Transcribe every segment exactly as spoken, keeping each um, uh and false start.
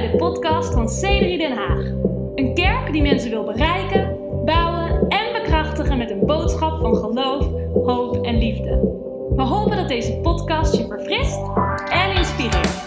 bij de podcast van C drie Den Haag. Een kerk die mensen wil bereiken, bouwen en bekrachtigen met een boodschap van geloof, hoop en liefde. We hopen dat deze podcast je verfrist en inspireert.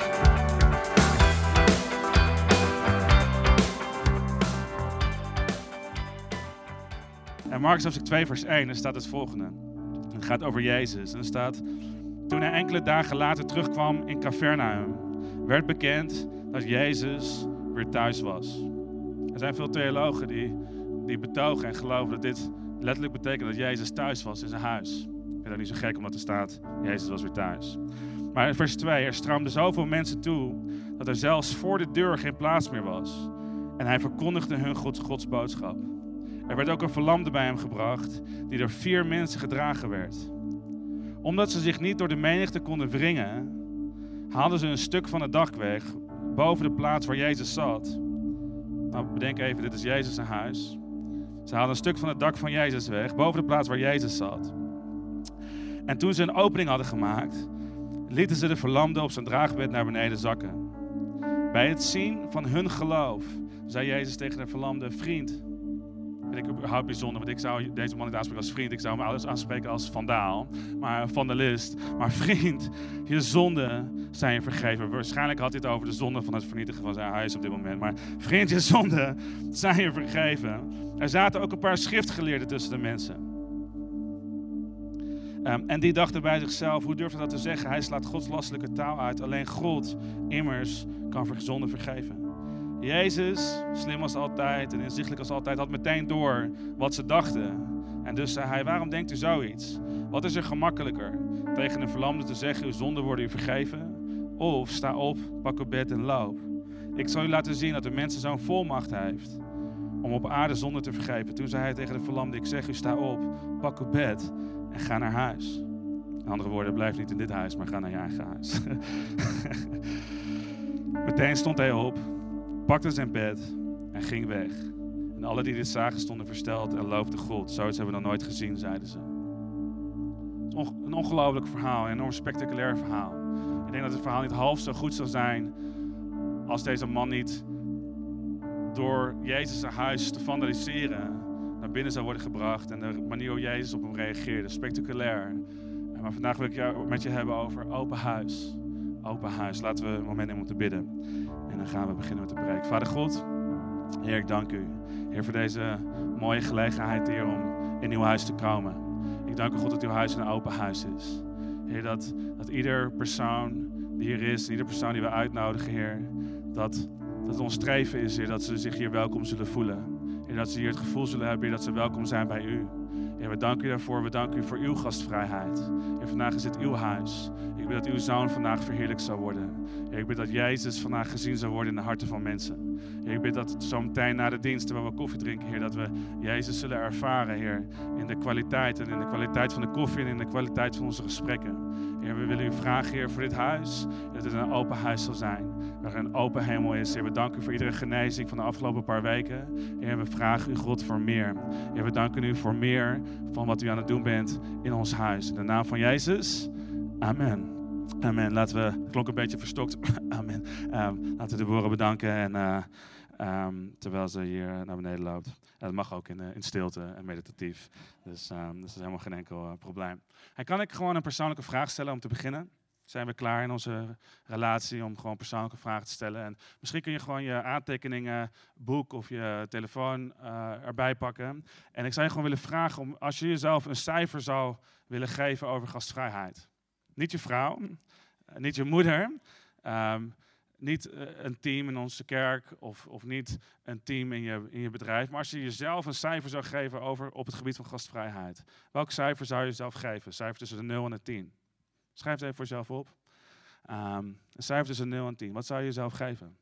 In Markus hoofdstuk twee vers één, er staat het volgende. Het gaat over Jezus. En er staat, toen hij enkele dagen later terugkwam in Capernaum, werd bekend dat Jezus weer thuis was. Er zijn veel theologen die, die betogen en geloven dat dit letterlijk betekent dat Jezus thuis was in zijn huis. Ik vind dat niet zo gek omdat er staat, Jezus was weer thuis. Maar in vers twee, er stroomden zoveel mensen toe dat er zelfs voor de deur geen plaats meer was. En hij verkondigde hun Gods, Gods boodschap. Er werd ook een verlamde bij hem gebracht, die door vier mensen gedragen werd. Omdat ze zich niet door de menigte konden wringen, haalden ze een stuk van het dak weg, boven de plaats waar Jezus zat. Nou, bedenk even, dit is Jezus' zijn huis. Ze haalden een stuk van het dak van Jezus weg, boven de plaats waar Jezus zat. En toen ze een opening hadden gemaakt, lieten ze de verlamde op zijn draagbed naar beneden zakken. Bij het zien van hun geloof, zei Jezus tegen de verlamde, vriend, vind ik überhaupt bijzonder, want ik zou deze man niet aanspreken als vriend. Ik zou hem alles aanspreken als vandaal, maar vandalist. Maar vriend, je zonden zijn je vergeven. Waarschijnlijk had hij het over de zonde van het vernietigen van zijn huis op dit moment. Maar vriend, je zonden zijn je vergeven. Er zaten ook een paar schriftgeleerden tussen de mensen. Um, en die dachten bij zichzelf, hoe durft hij dat te zeggen? Hij slaat godslastelijke taal uit. Alleen God immers kan zonden vergeven. Jezus, slim als altijd en inzichtelijk als altijd, had meteen door wat ze dachten. En dus zei hij, waarom denkt u zoiets? Wat is er gemakkelijker? Tegen een verlamde te zeggen, uw zonden worden u vergeven? Of sta op, pak uw bed en loop. Ik zal u laten zien dat de mensen zo'n volmacht heeft om op aarde zonden te vergeven. Toen zei hij tegen de verlamde, ik zeg u, sta op, pak uw bed en ga naar huis. In andere woorden, blijf niet in dit huis, maar ga naar je eigen huis. Meteen stond hij op, pakte zijn bed en ging weg. En alle die dit zagen stonden versteld en loofden God. Zoiets hebben we nog nooit gezien, zeiden ze. Het is een ongelooflijk verhaal, een enorm spectaculair verhaal. Ik denk dat het verhaal niet half zo goed zou zijn als deze man niet door Jezus' huis te vandaliseren naar binnen zou worden gebracht en de manier hoe Jezus op hem reageerde. Spectaculair. Maar vandaag wil ik jou met je hebben over open huis. Open huis. Laten we een moment nemen om te bidden. En dan gaan we beginnen met de preek. Vader God, Heer, ik dank u. Heer, voor deze mooie gelegenheid, Heer, om in uw huis te komen. Ik dank u, God, dat uw huis een open huis is. Heer, dat, dat ieder persoon die hier is, ieder persoon die we uitnodigen, Heer, dat, dat het ons streven is, Heer, dat ze zich hier welkom zullen voelen. Heer, dat ze hier het gevoel zullen hebben, Heer, dat ze welkom zijn bij u. Heer, we danken u daarvoor. We danken u voor uw gastvrijheid. Heer, vandaag is dit uw huis. Ik bid dat uw zoon vandaag verheerlijkt zou worden. Heer, ik bid dat Jezus vandaag gezien zou worden in de harten van mensen. Heer, ik bid dat het zo meteen na de dienst, terwijl we koffie drinken, Heer, dat we Jezus zullen ervaren, Heer, in de kwaliteit en in de kwaliteit van de koffie en in de kwaliteit van onze gesprekken. Heer, we willen u vragen, Heer, voor dit huis, dat het een open huis zal zijn, waar een open hemel is. Heer, we danken u voor iedere genezing van de afgelopen paar weken. Heer, we vragen u, God, voor meer. Heer, we danken u voor meer van wat u aan het doen bent in ons huis. In de naam van Jezus, amen. Amen. Laten we, het klonk een beetje verstokt, amen. Um, laten we de boeren bedanken en uh, um, terwijl ze hier naar beneden loopt. En dat mag ook in, uh, in stilte en meditatief. Dus um, dat is helemaal geen enkel uh, probleem. En kan ik gewoon een persoonlijke vraag stellen om te beginnen? Zijn we klaar in onze relatie om gewoon persoonlijke vragen te stellen? En misschien kun je gewoon je aantekeningen, boek of je telefoon uh, erbij pakken. En ik zou je gewoon willen vragen om, als je jezelf een cijfer zou willen geven over gastvrijheid. Niet je vrouw, niet je moeder, um, niet uh, een team in onze kerk of, of niet een team in je, in je bedrijf. Maar als je jezelf een cijfer zou geven over, op het gebied van gastvrijheid. Welk cijfer zou je jezelf geven? Een cijfer tussen de nul en de tien. Schrijf het even voor jezelf op. Um, een cijfer tussen nul en tien. Wat zou je jezelf geven?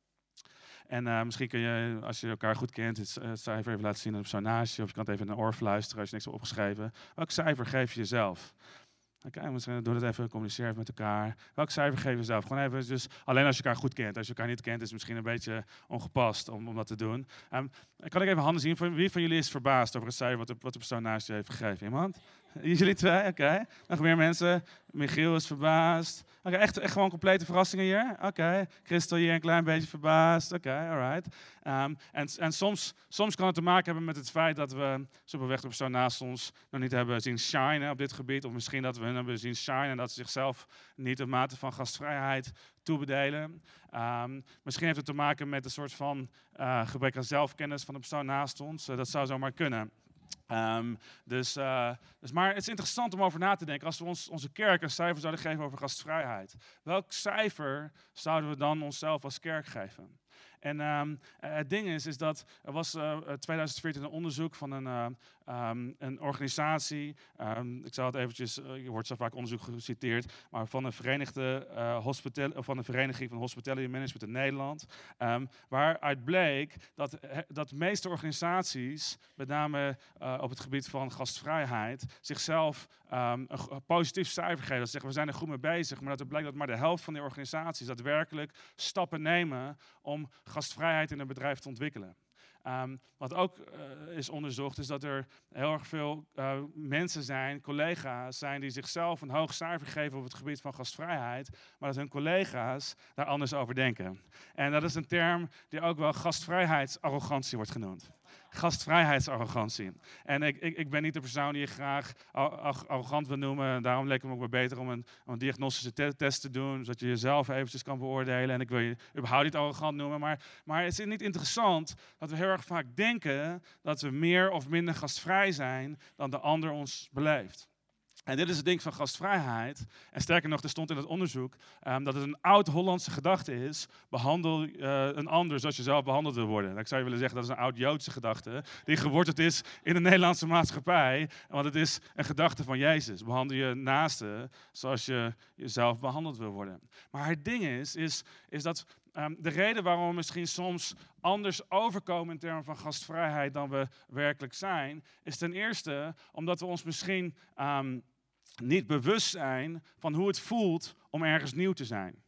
En uh, misschien kun je, als je elkaar goed kent, het uh, cijfer even laten zien aan de persoon naast je. Of je kan het even in een oor fluisteren als je niks hebt opgeschreven. Welk cijfer geef je jezelf? Oké, okay, misschien doe dat even, communiceer even met elkaar. Welk cijfer geef je jezelf? Gewoon even, dus alleen als je elkaar goed kent. Als je elkaar niet kent, is het misschien een beetje ongepast om, om dat te doen. Um, kan ik even handen zien? Wie van jullie is verbaasd over het cijfer wat de, wat de persoon naast je heeft gegeven? Iemand? Jullie twee? Oké. Okay. Nog meer mensen? Michiel is verbaasd. Oké, okay, echt, echt gewoon complete verrassingen hier? Oké. Okay. Christel hier een klein beetje verbaasd. Oké, okay, alright. Um, en en soms, soms kan het te maken hebben met het feit dat we superweg de persoon naast ons nog niet hebben zien shinen op dit gebied. Of misschien dat we hun hebben zien shinen en dat ze zichzelf niet de mate van gastvrijheid toebedelen. Um, misschien heeft het te maken met een soort van uh, gebrek aan zelfkennis van de persoon naast ons. Uh, dat zou zomaar kunnen. Um, dus, uh, dus, maar het is interessant om over na te denken. Als we ons, onze kerk een cijfer zouden geven over gastvrijheid, welk cijfer zouden we dan onszelf als kerk geven? En um, het ding is, is dat er was uh, tweeduizend veertien een onderzoek van een, uh, um, een organisatie. Um, ik zal het eventjes, uh, je wordt zo vaak onderzoek geciteerd, maar van een Verenigde uh, Hospital, van de Vereniging van Hospitality Management in Nederland, um, waaruit bleek dat, dat de meeste organisaties, met name uh, op het gebied van gastvrijheid, zichzelf um, een positief cijfer geven. Dat zeggen, we zijn er goed mee bezig, maar dat het blijkt dat maar de helft van die organisaties daadwerkelijk stappen nemen om gastvrijheid in een bedrijf te ontwikkelen. Um, wat ook uh, is onderzocht, is dat er heel erg veel uh, mensen zijn, collega's zijn, die zichzelf een hoog cijfer geven op het gebied van gastvrijheid, maar dat hun collega's daar anders over denken. En dat is een term die ook wel gastvrijheidsarrogantie wordt genoemd. Gastvrijheidsarrogantie. En ik, ik, ik ben niet de persoon die je graag arrogant wil noemen. Daarom leek het me ook wel beter om een, om een diagnostische te test te doen, zodat je jezelf eventjes kan beoordelen. En ik wil je überhaupt niet arrogant noemen. Maar, maar het is niet interessant dat we heel erg vaak denken dat we meer of minder gastvrij zijn dan de ander ons beleeft. En dit is het ding van gastvrijheid. En sterker nog, er stond in het onderzoek um, dat het een oud-Hollandse gedachte is. Behandel uh, een ander zoals je zelf behandeld wil worden. En ik zou je willen zeggen dat is een oud-Joodse gedachte. Die geworteld is in de Nederlandse maatschappij. Want het is een gedachte van Jezus. Behandel je naaste zoals je jezelf behandeld wil worden. Maar het ding is, is, is dat um, de reden waarom we misschien soms anders overkomen in termen van gastvrijheid dan we werkelijk zijn, is ten eerste omdat we ons misschien Um, niet bewust zijn van hoe het voelt om ergens nieuw te zijn.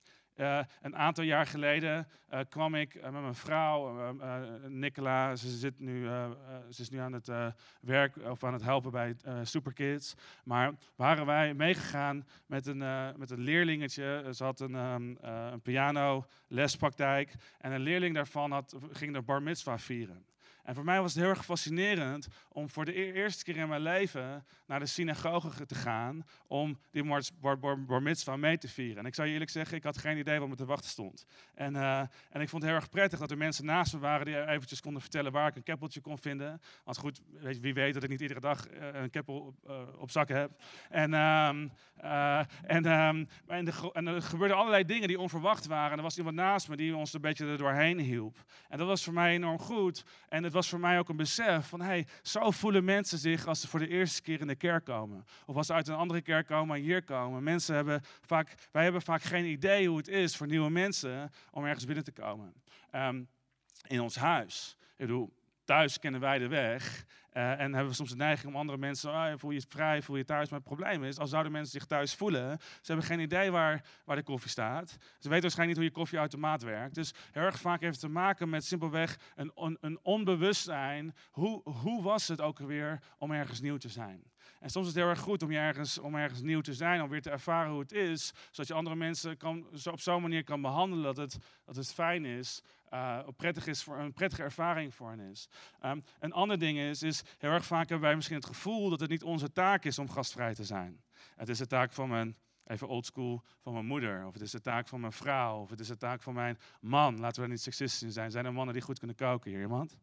Uh, een aantal jaar geleden uh, kwam ik uh, met mijn vrouw, uh, uh, Nicola, ze, zit nu, uh, uh, ze is nu aan het uh, werk of aan het helpen bij uh, Superkids. Maar waren wij meegegaan met een, uh, met een leerlingetje. Ze had een, um, uh, een pianolespraktijk en een leerling daarvan had, ging de bar mitzwa vieren. En voor mij was het heel erg fascinerend om voor de eerste keer in mijn leven naar de synagoge te gaan om die bar, bar, bar, bar mitzwa mee te vieren. En ik zou je eerlijk zeggen, ik had geen idee wat me te wachten stond. En, uh, en ik vond het heel erg prettig dat er mensen naast me waren die eventjes konden vertellen waar ik een keppeltje kon vinden. Want goed, weet je, wie weet dat ik niet iedere dag uh, een keppel op, uh, op zak heb. En, um, uh, en, um, en, de, en er gebeurden allerlei dingen die onverwacht waren. En er was iemand naast me die ons een beetje er doorheen hielp. En dat was voor mij enorm goed. En het was voor mij ook een besef van, hey, zo voelen mensen zich als ze voor de eerste keer in de kerk komen. Of als ze uit een andere kerk komen en hier komen. Mensen hebben vaak, wij hebben vaak geen idee hoe het is voor nieuwe mensen om ergens binnen te komen. Um, in ons huis. Ik bedoel, thuis kennen wij de weg. Uh, en hebben we soms de neiging om andere mensen, oh, voel je je vrij, voel je je thuis. Maar het probleem is, als zouden mensen zich thuis voelen, ze hebben geen idee waar, waar de koffie staat. Ze weten waarschijnlijk niet hoe je koffieautomaat werkt. Dus heel erg vaak heeft het te maken met simpelweg een, on, een onbewustzijn. Hoe, hoe was het ook weer om ergens nieuw te zijn? En soms is het heel erg goed om, je ergens, om ergens nieuw te zijn, om weer te ervaren hoe het is. Zodat je andere mensen kan, zo op zo'n manier kan behandelen dat het, dat het fijn is. Uh, prettig is voor, een prettige ervaring voor hen is. Um, een ander ding is, is, heel erg vaak hebben wij misschien het gevoel dat het niet onze taak is om gastvrij te zijn. Het is de taak van mijn, even oldschool, van mijn moeder. Of het is de taak van mijn vrouw. Of het is de taak van mijn man. Laten we er niet seksistisch in zijn. Zijn er mannen die goed kunnen koken hier? Iemand?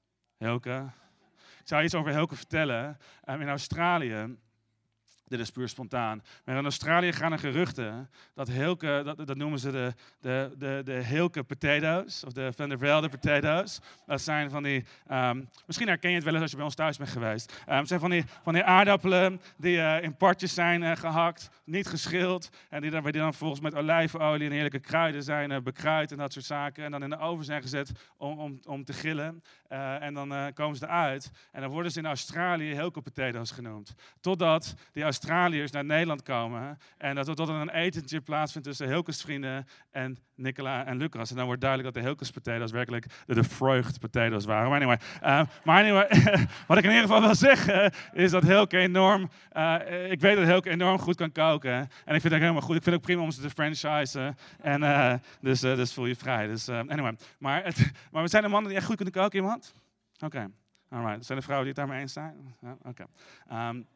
Helke? Ik zou iets over Helke vertellen. Um, in Australië, dit is puur spontaan, maar in Australië gaan er geruchten dat Helke, dat, dat noemen ze de, de, de, de Helke potatoes, of de Van der Velde potatoes. Dat zijn van die, um, misschien herken je het wel eens als je bij ons thuis bent geweest. Um, het zijn van die, van die aardappelen die uh, in partjes zijn uh, gehakt, niet geschild. En die dan, die dan volgens met olijfolie en heerlijke kruiden zijn uh, bekruid en dat soort zaken. En dan in de oven zijn gezet om, om, om te grillen. Uh, en dan uh, komen ze eruit. En dan worden ze in Australië Helke potatoes genoemd. Totdat die Australiërs naar Nederland komen. En dat er tot een etentje plaatsvindt tussen Hilkes vrienden en Nicola en Lucas. En dan wordt duidelijk dat de Hilkes potatoes werkelijk de, de vreugd potatoes waren. Maar anyway, uh, maar anyway wat ik in ieder geval wil zeggen is dat Hilke enorm, uh, ik weet dat Hilke enorm goed kan koken. En ik vind het helemaal goed. Ik vind het ook prima om ze te franchisen. En uh, dus, uh, dus voel je vrij. Dus uh, anyway, maar, het, maar we zijn de mannen die echt goed kunnen koken, iemand? Oké. Okay. Alright, zijn er vrouwen die het daarmee eens zijn? Ja, oké. Okay. Um,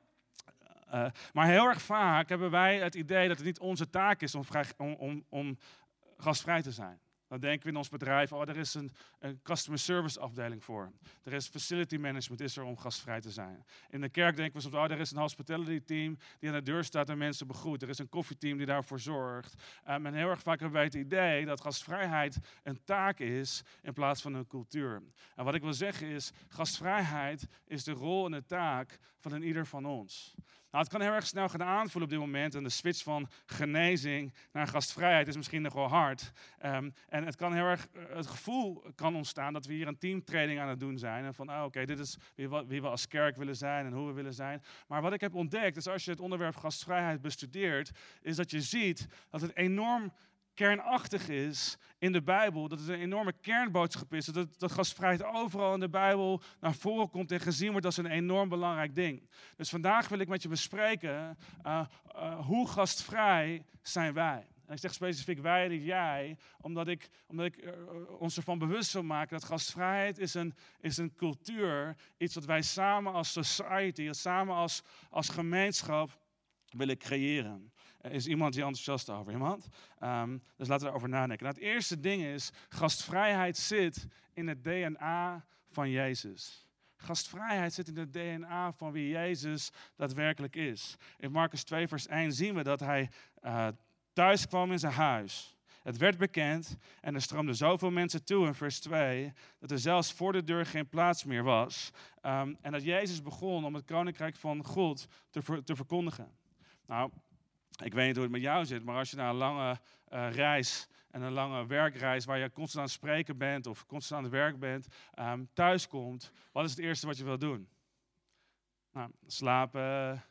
uh, maar heel erg vaak hebben wij het idee dat het niet onze taak is om, vrij, om, om, om gastvrij te zijn. Dan denken we in ons bedrijf, oh, er is een, een customer service afdeling voor. Er is facility management, is er om gastvrij te zijn. In de kerk denken we soms, oh, er is een hospitality team die aan de deur staat en mensen begroet. Er is een koffieteam die daarvoor zorgt. Um, en heel erg vaak hebben wij het idee dat gastvrijheid een taak is in plaats van een cultuur. En wat ik wil zeggen is, gastvrijheid is de rol en de taak van een ieder van ons. Nou, het kan heel erg snel gaan aanvoelen op dit moment. En de switch van genezing naar gastvrijheid is misschien nog wel hard. Um, en het kan heel erg, uh, het gevoel kan ontstaan dat we hier een teamtraining aan het doen zijn. En van, oh, oké, okay, dit is wie we, wie we als kerk willen zijn en hoe we willen zijn. Maar wat ik heb ontdekt, is als je het onderwerp gastvrijheid bestudeert, is dat je ziet dat het enorm kernachtig is in de Bijbel, dat het een enorme kernboodschap is, dat, dat gastvrijheid overal in de Bijbel naar voren komt en gezien wordt als een enorm belangrijk ding. Dus vandaag wil ik met je bespreken, uh, uh, hoe gastvrij zijn wij? En ik zeg specifiek wij en niet jij, omdat ik, omdat ik uh, ons ervan bewust wil maken dat gastvrijheid is een, is een cultuur, iets wat wij samen als society, samen als, als gemeenschap willen creëren. Er is iemand die enthousiast over, iemand? Um, dus laten we daarover nadenken. Nou, het eerste ding is, gastvrijheid zit in het D N A van Jezus. Gastvrijheid zit in het D N A van wie Jezus daadwerkelijk is. In Marcus twee vers één zien we dat hij uh, thuis kwam in zijn huis. Het werd bekend en er stroomden zoveel mensen toe in vers twee, dat er zelfs voor de deur geen plaats meer was. Um, en dat Jezus begon om het koninkrijk van God te, ver, te verkondigen. Nou, ik weet niet hoe het met jou zit, maar als je na een lange uh, reis en een lange werkreis waar je constant aan het spreken bent of constant aan het werk bent, um, thuis komt, wat is het eerste wat je wil doen? Nou, slapen,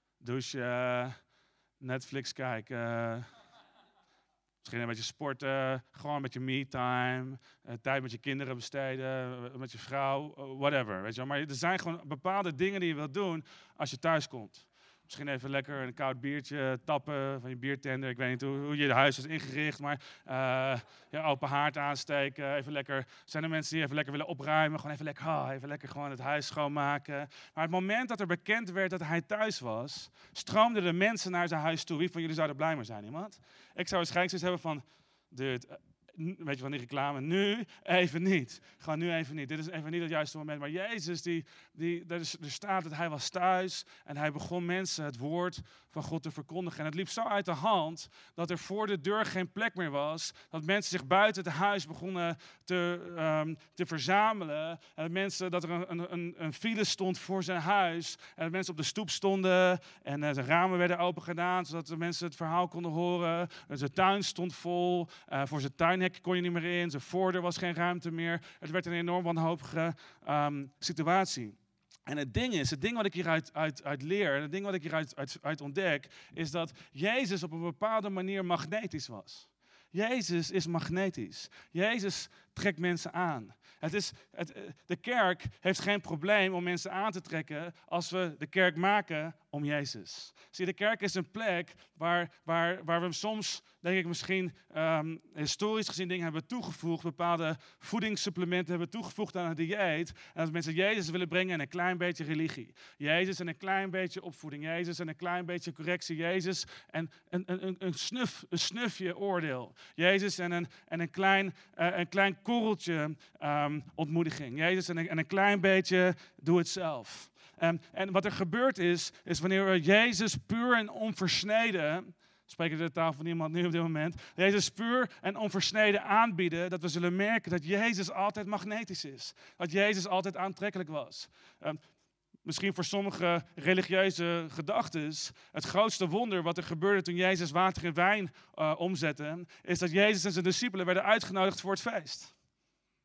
douchen, Netflix kijken, misschien een beetje sporten, gewoon een beetje me-time, uh, tijd met je kinderen besteden, uh, met je vrouw, uh, whatever. Weet je wel. Maar er zijn gewoon bepaalde dingen die je wilt doen als je thuis komt. Misschien even lekker een koud biertje tappen van je biertender. Ik weet niet hoe, hoe je huis is ingericht, maar uh, ja, open haard aansteken. Even lekker. Zijn er mensen die even lekker willen opruimen? Gewoon even lekker, oh, even lekker gewoon het huis schoonmaken. Maar het moment dat er bekend werd dat hij thuis was, stroomden de mensen naar zijn huis toe. Wie van jullie zou er blij mee zijn? Iemand? Ik zou waarschijnlijk zoiets hebben van, dude, weet je van die reclame, nu even niet. Gewoon nu even niet. Dit is even niet het juiste moment. Maar Jezus, die, die, er, is, er staat dat hij was thuis en hij begon mensen het woord van God te verkondigen. En het liep zo uit de hand dat er voor de deur geen plek meer was. Dat mensen zich buiten het huis begonnen te, um, te verzamelen. En dat, mensen, dat er een, een, een file stond voor zijn huis. En dat mensen op de stoep stonden en uh, de ramen werden open gedaan, zodat de mensen het verhaal konden horen. En zijn tuin stond vol. Uh, voor zijn tuinhek kon je niet meer in. Zijn voordeur was geen ruimte meer. Het werd een enorm wanhopige um, situatie. En het ding is, het ding wat ik hieruit uit, uit leer, en het ding wat ik hieruit uit, uit ontdek, is dat Jezus op een bepaalde manier magnetisch was. Jezus is magnetisch. Jezus trekt mensen aan. Het is, het, de kerk heeft geen probleem om mensen aan te trekken als we de kerk maken om Jezus. Zie, de kerk is een plek waar, waar, waar we soms, denk ik misschien, um, historisch gezien dingen hebben toegevoegd, bepaalde voedingssupplementen hebben toegevoegd aan het dieet. En dat mensen Jezus willen brengen en een klein beetje religie. Jezus en een klein beetje opvoeding. Jezus en een klein beetje correctie. Jezus en een, een, een, snuf, een snufje oordeel. Jezus en een, en een, klein, uh, een klein korreltje um, ontmoediging. Jezus en een, en een klein beetje doe het zelf. Um, en wat er gebeurd is, is wanneer we Jezus puur en onversneden, spreken de taal van iemand nu op dit moment, Jezus puur en onversneden aanbieden, dat we zullen merken dat Jezus altijd magnetisch is. Dat Jezus altijd aantrekkelijk was. Um, Misschien voor sommige religieuze gedachtes, het grootste wonder wat er gebeurde toen Jezus water in wijn uh, omzette, is dat Jezus en zijn discipelen werden uitgenodigd voor het feest.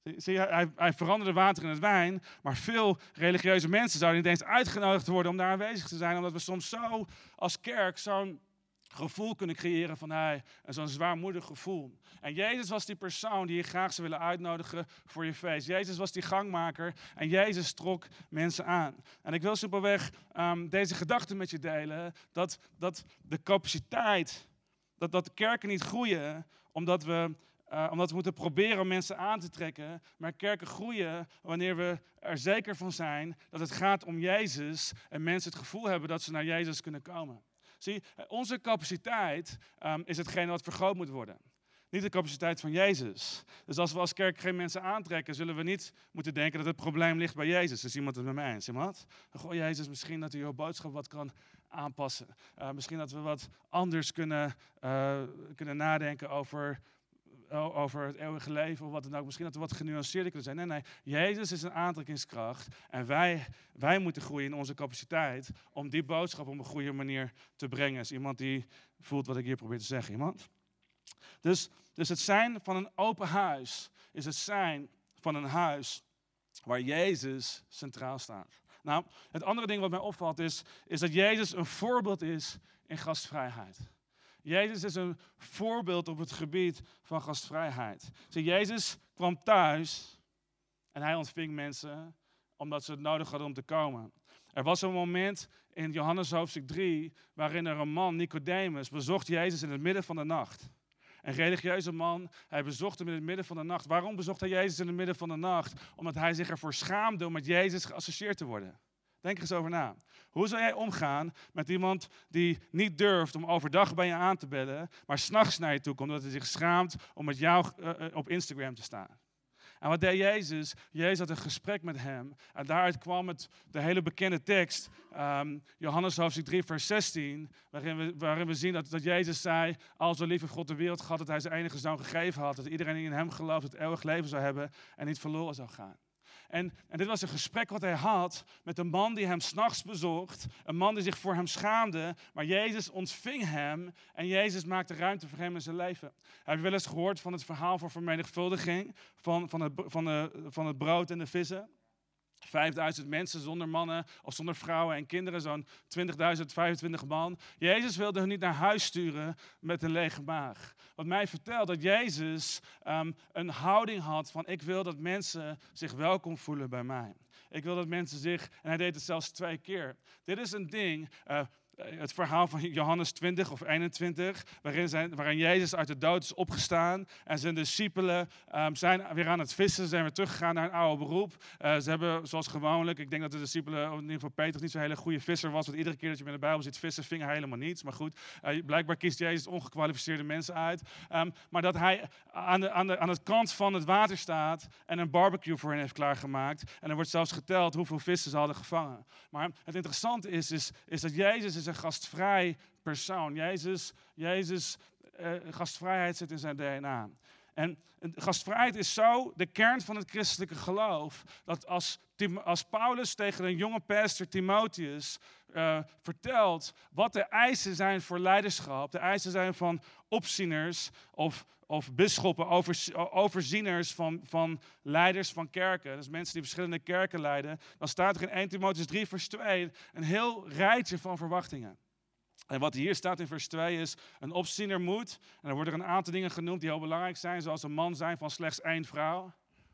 Zie je, hij, hij veranderde water in het wijn, maar veel religieuze mensen zouden niet eens uitgenodigd worden om daar aanwezig te zijn, omdat we soms zo als kerk zo'n gevoel kunnen creëren van hij, en zo'n zwaarmoedig gevoel. En Jezus was die persoon die je graag zou willen uitnodigen voor je feest. Jezus was die gangmaker en Jezus trok mensen aan. En ik wil simpelweg um, deze gedachte met je delen, dat, dat de capaciteit, dat, dat de kerken niet groeien, omdat we... Uh, omdat we moeten proberen om mensen aan te trekken. Maar kerken groeien wanneer we er zeker van zijn dat het gaat om Jezus. En mensen het gevoel hebben dat ze naar Jezus kunnen komen. Zie, onze capaciteit um, is hetgeen wat vergroot moet worden. Niet de capaciteit van Jezus. Dus als we als kerk geen mensen aantrekken, zullen we niet moeten denken dat het probleem ligt bij Jezus. Is iemand het met mij eens? Iemand? Goh, Jezus, misschien dat u uw boodschap wat kan aanpassen. Uh, misschien dat we wat anders kunnen, uh, kunnen nadenken over... over het eeuwige leven of wat dan ook. Misschien dat we wat genuanceerder kunnen zijn. Nee, nee. Jezus is een aantrekkingskracht. En wij, wij moeten groeien in onze capaciteit om die boodschap op een goede manier te brengen. Is iemand die voelt wat ik hier probeer te zeggen? Iemand? Dus, dus het zijn van een open huis is het zijn van een huis waar Jezus centraal staat. Nou, het andere ding wat mij opvalt is, is dat Jezus een voorbeeld is in gastvrijheid. Jezus is een voorbeeld op het gebied van gastvrijheid. Zie, Jezus kwam thuis en hij ontving mensen omdat ze het nodig hadden om te komen. Er was een moment in Johannes hoofdstuk drie waarin er een man, Nicodemus, bezocht Jezus in het midden van de nacht. Een religieuze man, hij bezocht hem in het midden van de nacht. Waarom bezocht hij Jezus in het midden van de nacht? Omdat hij zich ervoor schaamde om met Jezus geassocieerd te worden. Denk er eens over na. Hoe zou jij omgaan met iemand die niet durft om overdag bij je aan te bellen, maar 's nachts naar je toe komt omdat hij zich schaamt om met jou uh, op Instagram te staan? En wat deed Jezus? Jezus had een gesprek met hem. En daaruit kwam het, de hele bekende tekst, um, Johannes hoofdstuk drie, vers zestien, waarin we, waarin we zien dat, dat Jezus zei, als zo lief heeft God de wereld gehad, dat hij zijn enige zoon gegeven had, dat iedereen die in hem gelooft het eeuwig leven zou hebben en niet verloren zou gaan. En, en dit was een gesprek wat hij had met een man die hem 's nachts bezocht. Een man die zich voor hem schaamde. Maar Jezus ontving hem en Jezus maakte ruimte voor hem in zijn leven. Heb je wel eens gehoord van het verhaal van vermenigvuldiging? Van, van, het, van, de, van het brood en de vissen? vijfduizend mensen zonder mannen of zonder vrouwen en kinderen, zo'n twintigduizend, vijfentwintig man. Jezus wilde hen niet naar huis sturen met een lege maag. Wat mij vertelt dat Jezus um, een houding had van ik wil dat mensen zich welkom voelen bij mij. Ik wil dat mensen zich, en hij deed het zelfs twee keer. Dit is een ding... Uh, Het verhaal van Johannes twintig of eenentwintig, waarin, zijn, waarin Jezus uit de dood is opgestaan en zijn discipelen um, zijn weer aan het vissen, zijn weer teruggegaan naar een oude beroep. Uh, ze hebben zoals gewoonlijk, ik denk dat de discipelen, in ieder geval Petrus, niet zo'n hele goede visser was, want iedere keer dat je met de Bijbel zit vissen, ving hij helemaal niets. Maar goed, uh, blijkbaar kiest Jezus ongekwalificeerde mensen uit. Um, maar dat hij aan, de, aan, de, aan het kant van het water staat en een barbecue voor hen heeft klaargemaakt. En er wordt zelfs geteld hoeveel vissen ze hadden gevangen. Maar het interessante is, is, is dat Jezus is een gastvrij persoon. Jezus, Jezus uh, gastvrijheid zit in zijn D N A. En gastvrijheid is zo de kern van het christelijke geloof, dat als, Tim, als Paulus tegen een jonge pastor Timotheus uh, vertelt wat de eisen zijn voor leiderschap, de eisen zijn van opzieners of, of bisschoppen, over, overzieners van, van leiders van kerken, dus mensen die verschillende kerken leiden, dan staat er in eerste Timotheus drie vers twee een heel rijtje van verwachtingen. En wat hier staat in vers twee is, een opziener moet, en er worden er een aantal dingen genoemd die heel belangrijk zijn, zoals een man zijn van slechts één vrouw.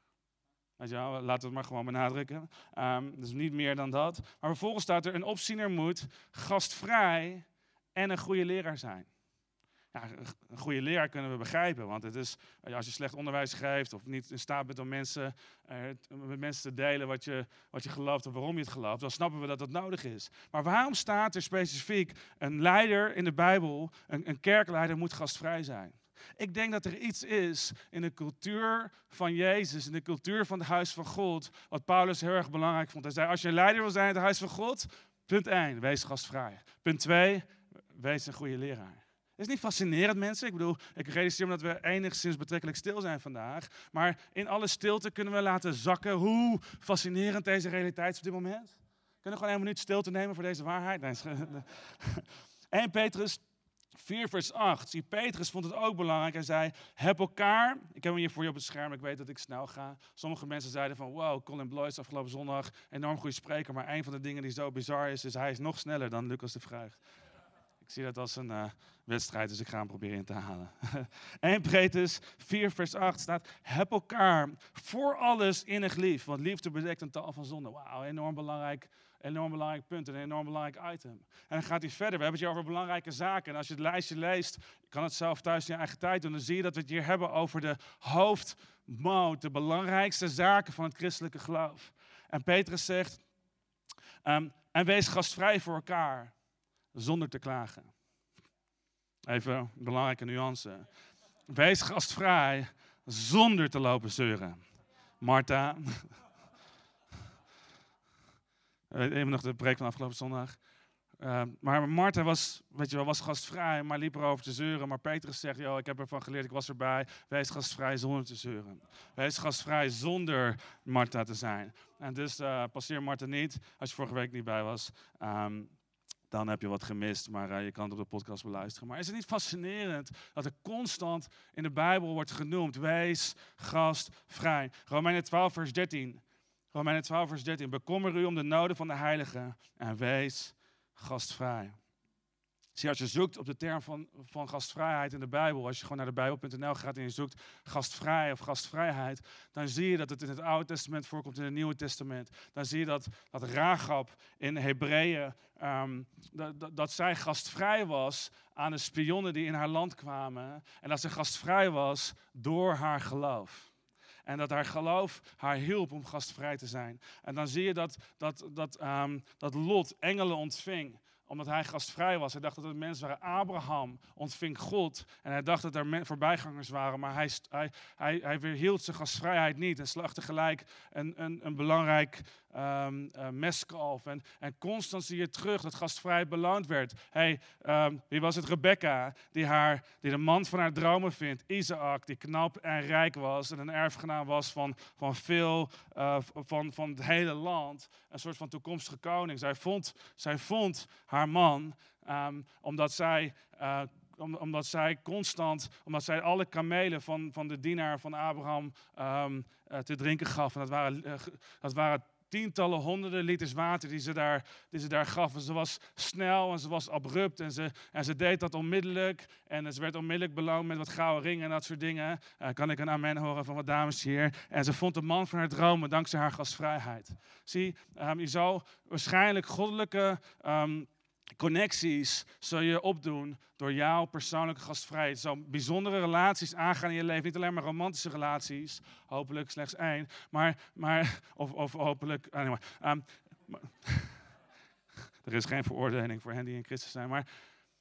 Weet je wel, laten we het maar gewoon benadrukken. Um, dus niet meer dan dat. Maar vervolgens staat er, een opziener moet gastvrij en een goede leraar zijn. Ja, een goede leraar kunnen we begrijpen, want het is, als je slecht onderwijs geeft of niet in staat bent om mensen, uh, met mensen te delen wat je, wat je gelooft of waarom je het gelooft, dan snappen we dat dat nodig is. Maar waarom staat er specifiek een leider in de Bijbel, een, een kerkleider moet gastvrij zijn? Ik denk dat er iets is in de cultuur van Jezus, in de cultuur van het huis van God, wat Paulus heel erg belangrijk vond. Hij zei, als je een leider wil zijn in het huis van God, punt één, wees gastvrij. Punt twee, wees een goede leraar. Is niet fascinerend, mensen? Ik bedoel, ik realiseer me dat we enigszins betrekkelijk stil zijn vandaag. Maar in alle stilte kunnen we laten zakken hoe fascinerend deze realiteit is op dit moment. Kunnen we gewoon een minuut stilte nemen voor deze waarheid? Nee. eerste Petrus vier vers acht. Zie, Petrus vond het ook belangrijk. Hij zei, heb elkaar... Ik heb hem hier voor je op het scherm, ik weet dat ik snel ga. Sommige mensen zeiden van, wow, Colin Bloy is afgelopen zondag enorm goede spreker. Maar een van de dingen die zo bizar is, is hij is nog sneller dan Lucas de Vraag. Ik zie dat als een uh, wedstrijd, dus ik ga hem proberen in te halen. Eerste Petrus vier vers acht staat, heb elkaar voor alles innig lief. Want liefde bedekt een tal van zonden. Wauw, enorm belangrijk. Enorm belangrijk punt, een enorm belangrijk item. En dan gaat hij verder. We hebben het hier over belangrijke zaken. En als je het lijstje leest, je kan het zelf thuis in je eigen tijd doen. Dan zie je dat we het hier hebben over de hoofdmoot, de belangrijkste zaken van het christelijke geloof. En Petrus zegt, um, en wees gastvrij voor elkaar, zonder te klagen. Even een belangrijke nuance. Wees gastvrij, zonder te lopen zeuren. Martha... Even nog de preek van afgelopen zondag. Uh, maar Martha was, weet je wel, was gastvrij, maar liep erover te zeuren. Maar Petrus zegt, joh, ik heb ervan geleerd, ik was erbij. Wees gastvrij zonder te zeuren. Wees gastvrij zonder Martha te zijn. En dus uh, passeer Martha niet, als je vorige week niet bij was. Um, dan heb je wat gemist, maar uh, je kan het op de podcast beluisteren. Maar is het niet fascinerend dat er constant in de Bijbel wordt genoemd, wees gastvrij. Romeinen twaalf vers dertien. Romeinen twaalf vers dertien. Bekommer u om de noden van de heiligen en wees gastvrij. Zie, als je zoekt op de term van, van gastvrijheid in de Bijbel, als je gewoon naar de bijbel punt n l gaat en je zoekt gastvrij of gastvrijheid, dan zie je dat het in het Oude Testament voorkomt in het Nieuwe Testament. Dan zie je dat, dat Rahab in Hebreeën, um, dat, dat, dat zij gastvrij was aan de spionnen die in haar land kwamen. En dat ze gastvrij was door haar geloof. En dat haar geloof haar hielp om gastvrij te zijn. En dan zie je dat, dat, dat, um, dat Lot engelen ontving, omdat hij gastvrij was. Hij dacht dat het mensen waren. Abraham ontving God en hij dacht dat er men, voorbijgangers waren. Maar hij, hij, hij, hij weerhield zijn gastvrijheid niet en slachtte gelijk een, een, een belangrijk um, uh, meskalf. En, en constant zie je terug dat gastvrijheid beloond werd. Hey, um, wie was het? Rebecca, die, haar, die de man van haar dromen vindt. Isaac, die knap en rijk was en een erfgenaam was van, van veel, uh, van, van het hele land. Een soort van toekomstige koning. Zij vond, zij vond haar man, um, omdat zij... Uh, Om, omdat zij constant, omdat zij alle kamelen van, van de dienaar van Abraham um, uh, te drinken gaf. En dat waren, uh, dat waren tientallen, honderden liters water die ze daar, die ze daar gaf. En ze was snel en ze was abrupt en ze, en ze deed dat onmiddellijk. En ze werd onmiddellijk beloond met wat gouden ringen en dat soort dingen. Uh, kan ik een amen horen van wat dames hier. En ze vond de man van haar dromen dankzij haar gastvrijheid. Zie, um, je zou waarschijnlijk goddelijke... Um, Connecties zul je opdoen door jouw persoonlijke gastvrijheid. Je zal bijzondere relaties aangaan in je leven. Niet alleen maar romantische relaties. Hopelijk slechts één. Maar, maar of, of hopelijk... Anyway, um, maar, er is geen veroordeling voor hen die in Christus zijn. Maar,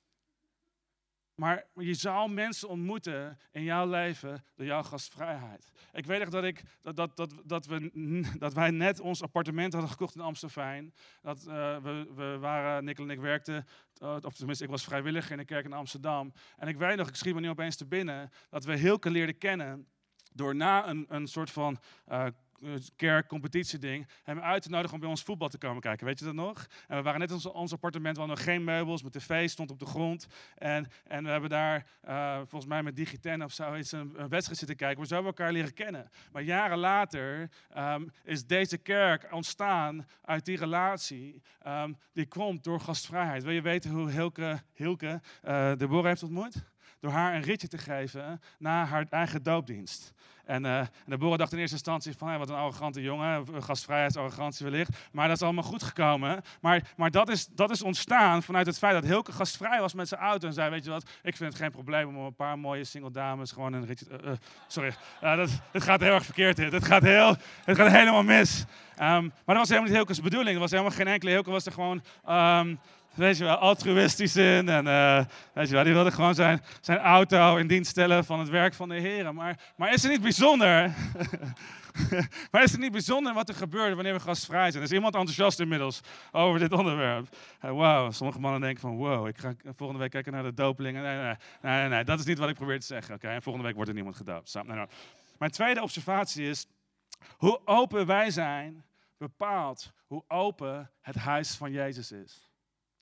maar je zal mensen ontmoeten in jouw leven door jouw gastvrijheid. Ik weet echt dat, ik, dat, dat, dat, dat, we, dat wij net ons appartement hadden gekocht in Amstelveen. Dat, uh, we, we waren, Nick en ik werkten, uh, of tenminste ik was vrijwilliger in de kerk in Amsterdam. En ik weet nog, ik schiet me nu opeens te binnen, dat we Hilke leerden kennen door na een, een soort van... Uh, kerk, competitieding, hem uit te nodigen om bij ons voetbal te komen kijken. Weet je dat nog? En we waren net in ons, ons appartement, we hadden nog geen meubels, mijn tv stond op de grond. En, en we hebben daar, uh, volgens mij met Digiten of zo, iets een, een wedstrijd zitten kijken. We zouden elkaar leren kennen. Maar jaren later um, is deze kerk ontstaan uit die relatie. Um, die komt door gastvrijheid. Wil je weten hoe Hilke, Hilke uh, Deborah heeft ontmoet? Door haar een ritje te geven na haar eigen doopdienst. En, uh, en Deborah dacht in eerste instantie van, hey, wat een arrogante jongen, gastvrijheidsarrogantie wellicht. Maar dat is allemaal goed gekomen. Maar, maar dat, is, dat is ontstaan vanuit het feit dat Hilke gastvrij was met zijn auto. En zei, weet je wat, ik vind het geen probleem om een paar mooie single dames gewoon een ritje... Uh, uh, sorry, uh, dat, het gaat heel erg verkeerd dit. Het gaat, heel, het gaat helemaal mis. Um, maar dat was helemaal niet Hilke's bedoeling. Er was helemaal geen enkele. Hilke was er gewoon... Um, Weet je wel, altruïstisch in. En uh, weet je wel, die wilde gewoon zijn, zijn auto in dienst stellen van het werk van de Heer. Maar, maar is het niet bijzonder? maar is het niet bijzonder wat er gebeurt wanneer we gastvrij zijn? Er is iemand enthousiast inmiddels over dit onderwerp. Uh, wow, sommige mannen denken van wow, ik ga volgende week kijken naar de dopelingen. Nee, nee, nee, nee, nee, dat is niet wat ik probeer te zeggen. Okay? En volgende week wordt er niemand gedoopt. Nee, nee. Mijn tweede observatie is, hoe open wij zijn bepaalt hoe open het huis van Jezus is.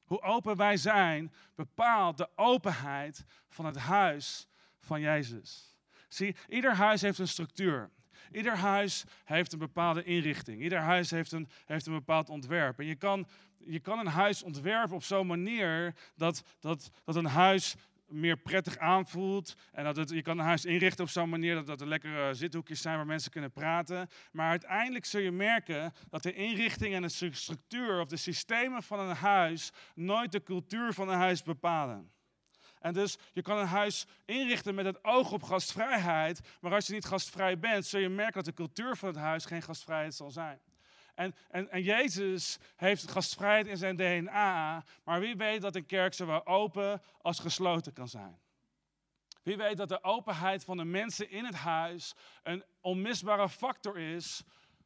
Hoe open wij zijn, bepaalt de openheid van het huis van Jezus. Zie, ieder huis heeft een structuur. Ieder huis heeft een bepaalde inrichting. Ieder huis heeft een, heeft een bepaald ontwerp. En je kan, je kan een huis ontwerpen op zo'n manier dat, dat, dat een huis meer prettig aanvoelt. En dat het, je kan een huis inrichten op zo'n manier dat, dat er lekkere zithoekjes zijn waar mensen kunnen praten. Maar uiteindelijk zul je merken dat de inrichting en de structuur of de systemen van een huis nooit de cultuur van een huis bepalen. En dus je kan een huis inrichten met het oog op gastvrijheid, maar als je niet gastvrij bent, zul je merken dat de cultuur van het huis geen gastvrijheid zal zijn. En, en, en Jezus heeft gastvrijheid in zijn D N A, maar wie weet dat een kerk zowel open als gesloten kan zijn. Wie weet dat de openheid van de mensen in het huis een onmisbare factor is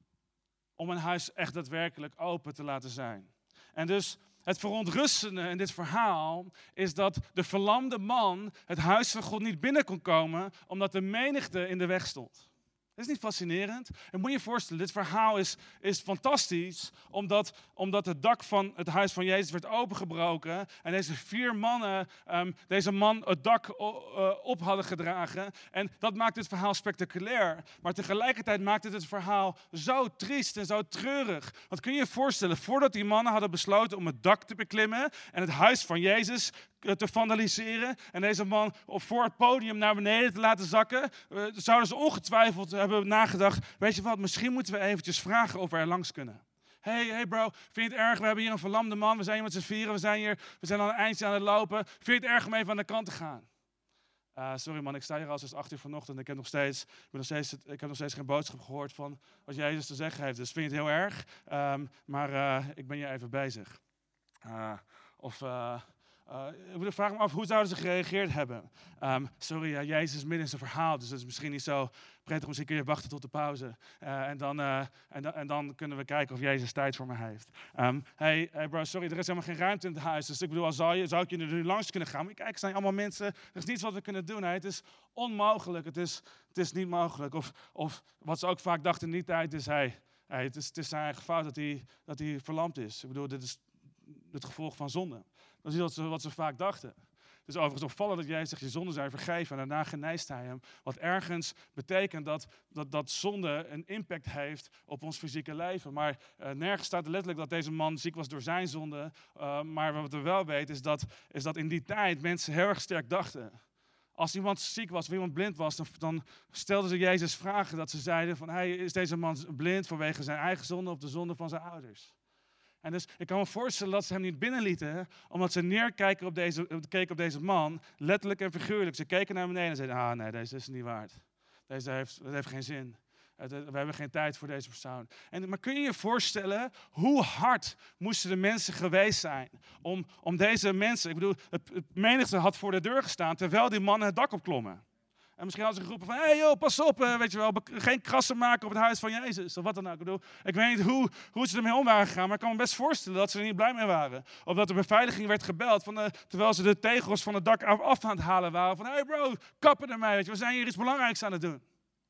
om een huis echt daadwerkelijk open te laten zijn. En dus het verontrustende in dit verhaal is dat de verlamde man het huis van God niet binnen kon komen omdat de menigte in de weg stond. Dat is niet fascinerend? En moet je je voorstellen, dit verhaal is, is fantastisch, omdat, omdat het dak van het huis van Jezus werd opengebroken en deze vier mannen um, deze man het dak uh, op hadden gedragen. En dat maakt dit verhaal spectaculair. Maar tegelijkertijd maakt het het verhaal zo triest en zo treurig. Want kun je je voorstellen, voordat die mannen hadden besloten om het dak te beklimmen en het huis van Jezus te vandaliseren en deze man op voor het podium naar beneden te laten zakken, uh, zouden ze ongetwijfeld hebben nagedacht, weet je wat, misschien moeten we eventjes vragen of we er langs kunnen. Hey, hey bro, vind je het erg? We hebben hier een verlamde man, we zijn hier met z'n vieren, we zijn hier, we zijn al een eindje aan het lopen. Vind je het erg om even aan de kant te gaan? Uh, sorry man, ik sta hier al sinds acht uur vanochtend en ik heb nog steeds, ik ben nog steeds, ik heb nog steeds geen boodschap gehoord van wat Jezus te zeggen heeft. Dus vind je het heel erg? Um, maar uh, ik ben hier even bezig. Uh, of... Uh, Uh, ik vraag me af, hoe zouden ze gereageerd hebben? Um, sorry, ja, Jezus is midden in zijn verhaal, dus dat is misschien niet zo prettig. Misschien kun je wachten tot de pauze. Uh, en, dan, uh, en, dan, en dan kunnen we kijken of Jezus tijd voor me heeft. Um, hey, hey bro, sorry, er is helemaal geen ruimte in het huis. Dus ik bedoel, zou, je, zou ik je er nu langs kunnen gaan? Maar kijk, er zijn allemaal mensen, er is niets wat we kunnen doen. Hè. Het is onmogelijk, het is, het is niet mogelijk. Of, of wat ze ook vaak dachten in die tijd is, hey, hey, het, is het is zijn eigen fout dat hij, dat hij verlamd is. Ik bedoel, dit is het gevolg van zonde. Dat is wat ze, wat ze vaak dachten. Het is overigens opvallend dat Jezus zegt, je zonden zijn vergeven en daarna geneest hij hem. Wat ergens betekent dat, dat, dat zonde een impact heeft op ons fysieke leven. Maar uh, nergens staat letterlijk dat deze man ziek was door zijn zonde. Uh, maar wat we wel weten is dat, is dat in die tijd mensen heel erg sterk dachten. Als iemand ziek was of iemand blind was, dan, dan stelden ze Jezus vragen dat ze zeiden van, hey, is deze man blind vanwege zijn eigen zonde of de zonde van zijn ouders? En dus ik kan me voorstellen dat ze hem niet binnenlieten, omdat ze neerkeken op deze, keken op deze man, letterlijk en figuurlijk. Ze keken naar beneden en zeiden, ah nee, deze is het niet waard. Deze heeft, dat heeft geen zin. We hebben geen tijd voor deze persoon. En, maar kun je je voorstellen, hoe hard moesten de mensen geweest zijn om, om deze mensen, ik bedoel, het, het menigte had voor de deur gestaan, terwijl die mannen het dak opklommen. En misschien hadden ze geroepen van, hé hey joh, pas op, weet je wel, geen krassen maken op het huis van Jezus. Of wat dan ook. Ik bedoel, ik weet niet hoe, hoe ze ermee om waren gegaan, maar ik kan me best voorstellen dat ze er niet blij mee waren. Of dat de beveiliging werd gebeld, van de, terwijl ze de tegels van het dak af aan het halen waren. Van, hé hey bro, kappen ermee, weet je, we zijn hier iets belangrijks aan het doen.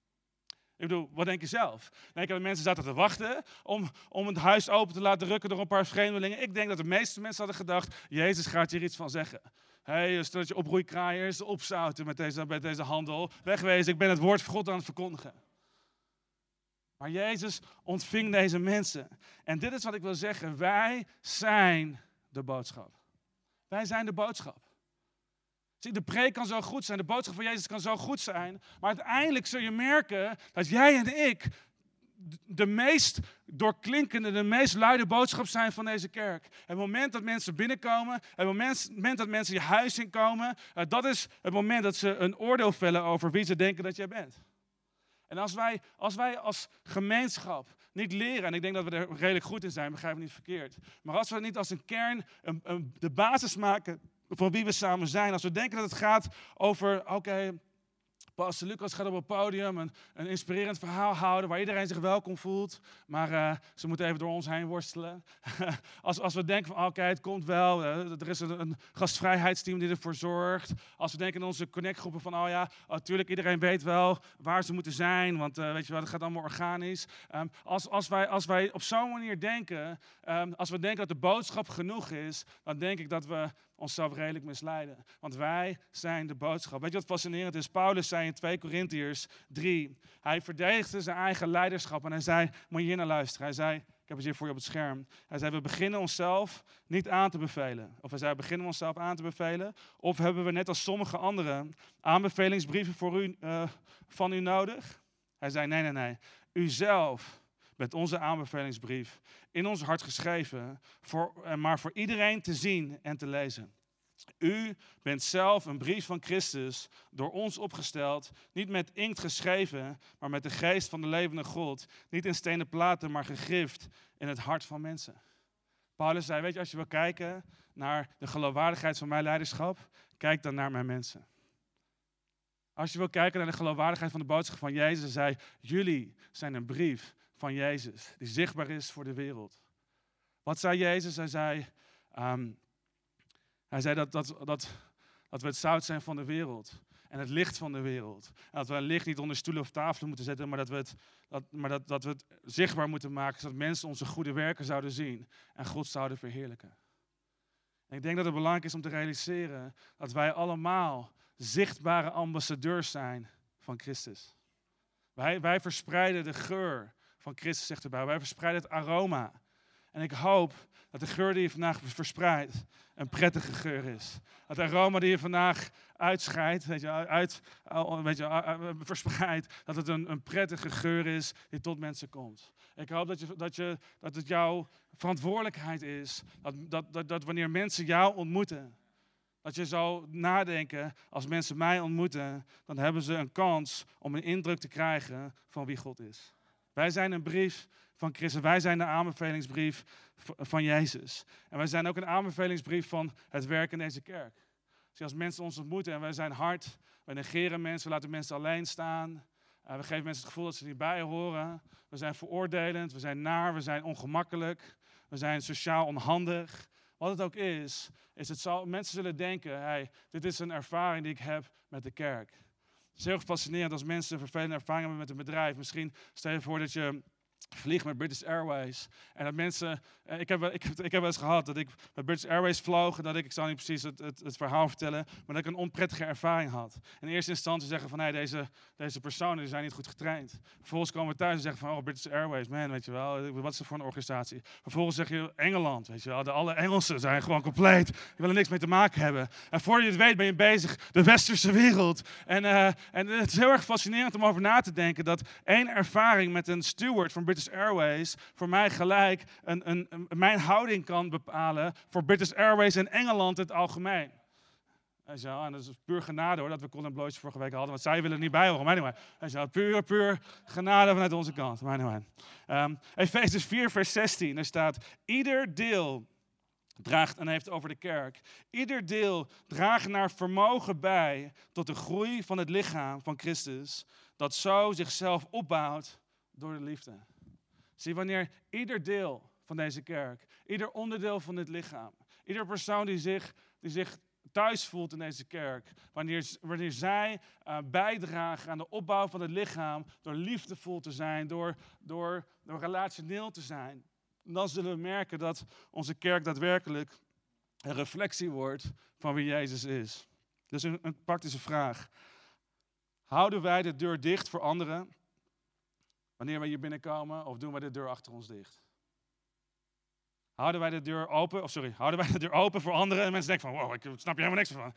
Ik bedoel, wat denk je zelf? Denk je dat mensen zaten te wachten om, om het huis open te laten rukken door een paar vreemdelingen? Ik denk dat de meeste mensen hadden gedacht, Jezus gaat hier iets van zeggen. Hé, hey, stel dat je oproeikraaiers opzouten met deze, met deze handel. Wegwezen, ik ben het woord van God aan het verkondigen. Maar Jezus ontving deze mensen. En dit is wat ik wil zeggen. Wij zijn de boodschap. Wij zijn de boodschap. Zie, de preek kan zo goed zijn, de boodschap van Jezus kan zo goed zijn. Maar uiteindelijk zul je merken dat jij en ik de meest doorklinkende, de meest luide boodschap zijn van deze kerk. Het moment dat mensen binnenkomen, het moment, moment dat mensen je huis inkomen, uh, dat is het moment dat ze een oordeel vellen over wie ze denken dat jij bent. En als wij, als wij als gemeenschap niet leren, en ik denk dat we er redelijk goed in zijn, begrijp me niet verkeerd, maar als we niet als een kern een, een, de basis maken van wie we samen zijn, als we denken dat het gaat over, oké, okay, Pastor Lucas gaat op het podium een, een inspirerend verhaal houden waar iedereen zich welkom voelt. Maar uh, ze moeten even door ons heen worstelen. als, als we denken van oké, okay, het komt wel. Uh, er is een, een gastvrijheidsteam die ervoor zorgt. Als we denken in onze connectgroepen van oh ja, natuurlijk uh, iedereen weet wel waar ze moeten zijn. Want uh, weet je wel, dat gaat allemaal organisch. Um, als, als, wij, als wij op zo'n manier denken, um, als we denken dat de boodschap genoeg is, dan denk ik dat we onszelf redelijk misleiden. Want wij zijn de boodschap. Weet je wat fascinerend is? Paulus zei in twee Korintiërs drie. Hij verdedigde zijn eigen leiderschap. En hij zei, moet je hier naar luisteren. Hij zei, ik heb het hier voor je op het scherm. Hij zei, we beginnen onszelf niet aan te bevelen. Of hij zei, we beginnen onszelf aan te bevelen. Of hebben we net als sommige anderen aanbevelingsbrieven voor u, uh, van u nodig? Hij zei, nee, nee, nee. U zelf bent onze aanbevelingsbrief in ons hart geschreven, voor, maar voor iedereen te zien en te lezen. U bent zelf een brief van Christus, door ons opgesteld, niet met inkt geschreven, maar met de geest van de levende God, niet in stenen platen, maar gegrift in het hart van mensen. Paulus zei, weet je, als je wil kijken naar de geloofwaardigheid van mijn leiderschap, kijk dan naar mijn mensen. Als je wil kijken naar de geloofwaardigheid van de boodschap van Jezus, zei, jullie zijn een brief van Jezus, die zichtbaar is voor de wereld. Wat zei Jezus? Hij zei, um, hij zei dat, dat, dat, dat we het zout zijn van de wereld en het licht van de wereld. En dat we een licht niet onder stoelen of tafelen moeten zetten, maar dat we het, dat, maar dat, dat we het zichtbaar moeten maken, zodat mensen onze goede werken zouden zien en God zouden verheerlijken. En ik denk dat het belangrijk is om te realiseren dat wij allemaal zichtbare ambassadeurs zijn van Christus. Wij, wij verspreiden de geur van Christus, zegt erbij. Wij verspreiden het aroma. En ik hoop dat de geur die je vandaag verspreidt een prettige geur is. Het aroma die je vandaag uitscheidt, weet je, uit, weet je, verspreidt, dat het een, een prettige geur is die tot mensen komt. Ik hoop dat, je, dat, je, dat het jouw verantwoordelijkheid is, dat, dat, dat, dat wanneer mensen jou ontmoeten, dat je zou nadenken, als mensen mij ontmoeten, dan hebben ze een kans om een indruk te krijgen van wie God is. Wij zijn een brief van Christus. Wij zijn de aanbevelingsbrief van Jezus. En wij zijn ook een aanbevelingsbrief van het werk in deze kerk. Dus als mensen ons ontmoeten en wij zijn hard, wij negeren mensen, we laten mensen alleen staan. Uh, we geven mensen het gevoel dat ze niet bij horen. We zijn veroordelend, we zijn naar, we zijn ongemakkelijk. We zijn sociaal onhandig. Wat het ook is, is het zal, mensen zullen denken, hey, dit is een ervaring die ik heb met de kerk. Het is heel fascinerend als mensen een vervelende ervaring hebben met een bedrijf. Misschien stel je voor dat je vlieg met British Airways. En dat mensen, ik heb, ik, heb, ik heb wel eens gehad dat ik met British Airways vloog. En dat ik, ik zal niet precies het, het, het verhaal vertellen, maar dat ik een onprettige ervaring had. In eerste instantie zeggen van, hey, deze, deze personen die zijn niet goed getraind. Vervolgens komen we thuis en zeggen van, oh, British Airways, man, weet je wel. Wat is er voor een organisatie? Vervolgens zeg je Engeland, weet je wel. De, alle Engelsen zijn gewoon compleet, die willen niks mee te maken hebben. En voor je het weet ben je bezig, de westerse wereld. En, uh, en het is heel erg fascinerend om over na te denken dat één ervaring met een steward van British Airways voor mij gelijk een, een, een, mijn houding kan bepalen voor British Airways en Engeland in het algemeen. En, zo, en dat is puur genade hoor, dat we Colin Blootje vorige week hadden, want zij willen er niet bij horen. Maar anyway, en zo, puur, puur genade vanuit onze kant. Maar anyway. Um, Efezes vier vers zestien, daar staat, ieder deel draagt, en heeft over de kerk, ieder deel draagt naar vermogen bij tot de groei van het lichaam van Christus, dat zo zichzelf opbouwt door de liefde. Zie, wanneer ieder deel van deze kerk, ieder onderdeel van dit lichaam, ieder persoon die zich, die zich thuis voelt in deze kerk, wanneer, wanneer zij uh, bijdragen aan de opbouw van het lichaam, door liefdevol te zijn, door, door, door relationeel te zijn, dan zullen we merken dat onze kerk daadwerkelijk een reflectie wordt van wie Jezus is. Dus een, een praktische vraag. Houden wij de deur dicht voor anderen wanneer wij hier binnenkomen, of doen wij de deur achter ons dicht? Houden wij de deur open, of sorry, houden wij de deur open voor anderen en mensen denken van, wow, ik snap je helemaal niks van.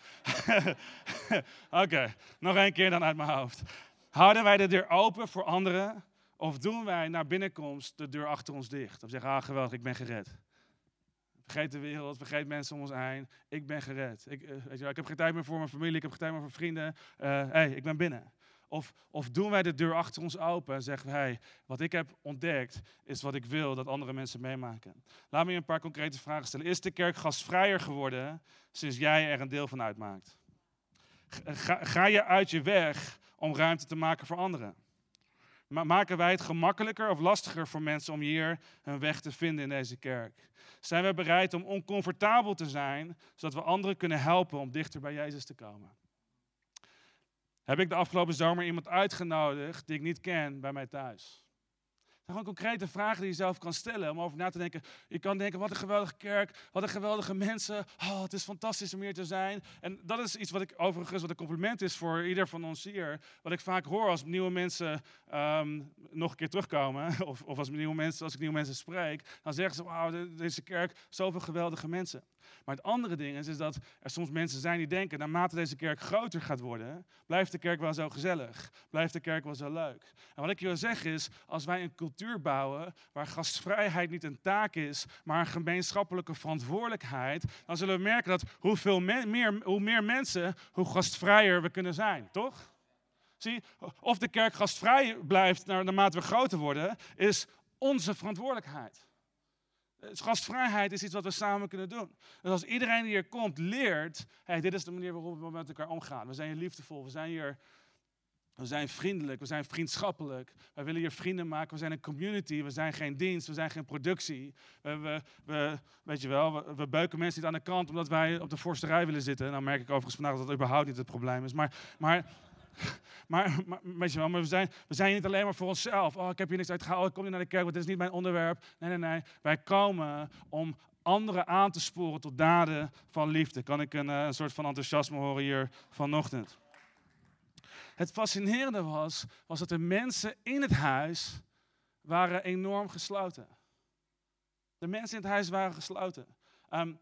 Oké, okay, nog één keer dan uit mijn hoofd. Houden wij de deur open voor anderen, of doen wij na binnenkomst de deur achter ons dicht? Of zeggen, ah geweldig, ik ben gered. Vergeet de wereld, vergeet mensen om ons heen. Ik ben gered. Ik, uh, weet je wel, ik heb geen tijd meer voor mijn familie, ik heb geen tijd meer voor vrienden. Hé, uh, hey, ik ben binnen. Of, of doen wij de deur achter ons open en zeggen we, hey, wat ik heb ontdekt is wat ik wil dat andere mensen meemaken. Laat me je een paar concrete vragen stellen. Is de kerk gastvrijer geworden sinds jij er een deel van uitmaakt? Ga, ga je uit je weg om ruimte te maken voor anderen? Ma- maken wij het gemakkelijker of lastiger voor mensen om hier hun weg te vinden in deze kerk? Zijn wij bereid om oncomfortabel te zijn, zodat we anderen kunnen helpen om dichter bij Jezus te komen? Heb ik de afgelopen zomer iemand uitgenodigd die ik niet ken bij mij thuis? Dat zijn gewoon concrete vragen die je zelf kan stellen om over na te denken. Je kan denken, wat een geweldige kerk, wat een geweldige mensen. Oh, het is fantastisch om hier te zijn. En dat is iets wat ik overigens, wat een compliment is voor ieder van ons hier. Wat ik vaak hoor als nieuwe mensen um, nog een keer terugkomen. Of, of als, nieuwe mensen, als ik nieuwe mensen spreek. Dan zeggen ze, wauw, deze kerk, zoveel geweldige mensen. Maar het andere ding is, is dat er soms mensen zijn die denken, naarmate deze kerk groter gaat worden, blijft de kerk wel zo gezellig. Blijft de kerk wel zo leuk. En wat ik je wil zeggen is, als wij een cultuur bouwen waar gastvrijheid niet een taak is, maar een gemeenschappelijke verantwoordelijkheid, dan zullen we merken dat hoeveel me- meer, hoe meer mensen, hoe gastvrijer we kunnen zijn, toch? Zie, of de kerk gastvrij blijft naarmate we groter worden, is onze verantwoordelijkheid. Dus gastvrijheid is iets wat we samen kunnen doen. Dus als iedereen die hier komt leert, hey, dit is de manier waarop we met elkaar omgaan. We zijn hier liefdevol, we zijn hier, we zijn vriendelijk, we zijn vriendschappelijk. Wij willen hier vrienden maken, we zijn een community, we zijn geen dienst, we zijn geen productie. We, we, we, weet je wel, we, we beuken mensen niet aan de kant omdat wij op de voorste rij willen zitten. Nou merk ik overigens vandaag dat dat überhaupt niet het probleem is. Maar... maar Maar, maar, weet je wel, maar we, zijn, we zijn niet alleen maar voor onszelf. Oh, ik heb hier niks uitgehaald. Oh, ik kom niet naar de kerk, want dit is niet mijn onderwerp. Nee, nee, nee. Wij komen om anderen aan te sporen tot daden van liefde. Kan ik een, een soort van enthousiasme horen hier vanochtend. Het fascinerende was, was dat de mensen in het huis waren enorm gesloten. De mensen in het huis waren gesloten. Um,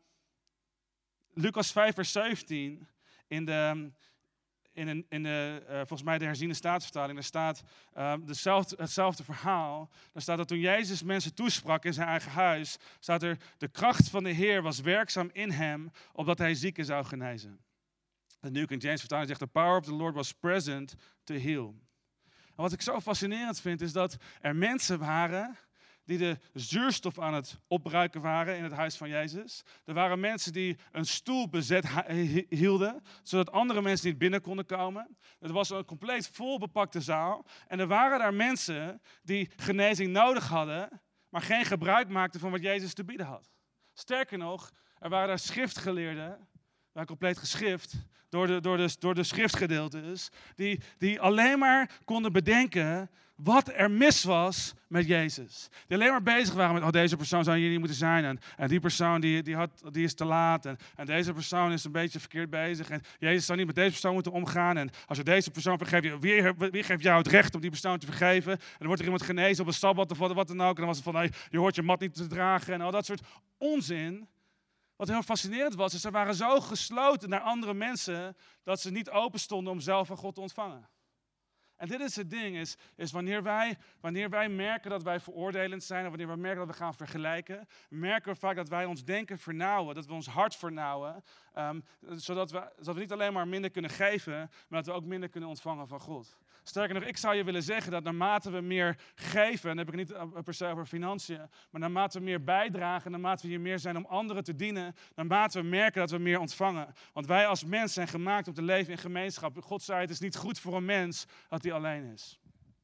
Lucas vijf vers zeventien in de... In, een, in de, uh, volgens mij de herziene staatsvertaling, daar staat uh, dezelfde, hetzelfde verhaal. Daar staat dat toen Jezus mensen toesprak in zijn eigen huis, staat er, de kracht van de Heer was werkzaam in hem, opdat hij zieken zou genezen. De New King James vertaling zegt, the power of the Lord was present to heal. En wat ik zo fascinerend vind, is dat er mensen waren die de zuurstof aan het opruiken waren in het huis van Jezus. Er waren mensen die een stoel bezet hielden, zodat andere mensen niet binnen konden komen. Het was een compleet volbepakte zaal. En er waren daar mensen die genezing nodig hadden, maar geen gebruik maakten van wat Jezus te bieden had. Sterker nog, er waren daar schriftgeleerden, waren compleet geschrift door de, door de, door de schriftgedeeltes, die, die alleen maar konden bedenken wat er mis was met Jezus. Die alleen maar bezig waren met, oh, deze persoon zou hier niet moeten zijn. En, en die persoon die, die, had, die is te laat. En, en deze persoon is een beetje verkeerd bezig. En Jezus zou niet met deze persoon moeten omgaan. En als je deze persoon vergeeft, wie, wie geeft jou het recht om die persoon te vergeven? En dan wordt er iemand genezen op een sabbat of wat dan ook. En dan was het van, hey, je hoort je mat niet te dragen. En al dat soort onzin. Wat heel fascinerend was, is ze waren zo gesloten naar andere mensen, dat ze niet open stonden om zelf van God te ontvangen. En dit is het ding, is, is wanneer, wij, wanneer wij merken dat wij veroordelend zijn, of wanneer we merken dat we gaan vergelijken, merken we vaak dat wij ons denken vernauwen, dat we ons hart vernauwen, um, zodat, we, zodat we niet alleen maar minder kunnen geven, maar dat we ook minder kunnen ontvangen van God. Sterker nog, ik zou je willen zeggen dat naarmate we meer geven, en dan heb ik het niet per se over financiën, maar naarmate we meer bijdragen, naarmate we hier meer zijn om anderen te dienen, naarmate we merken dat we meer ontvangen. Want wij als mens zijn gemaakt om te leven in gemeenschap. God zei, het is niet goed voor een mens dat hij alleen is.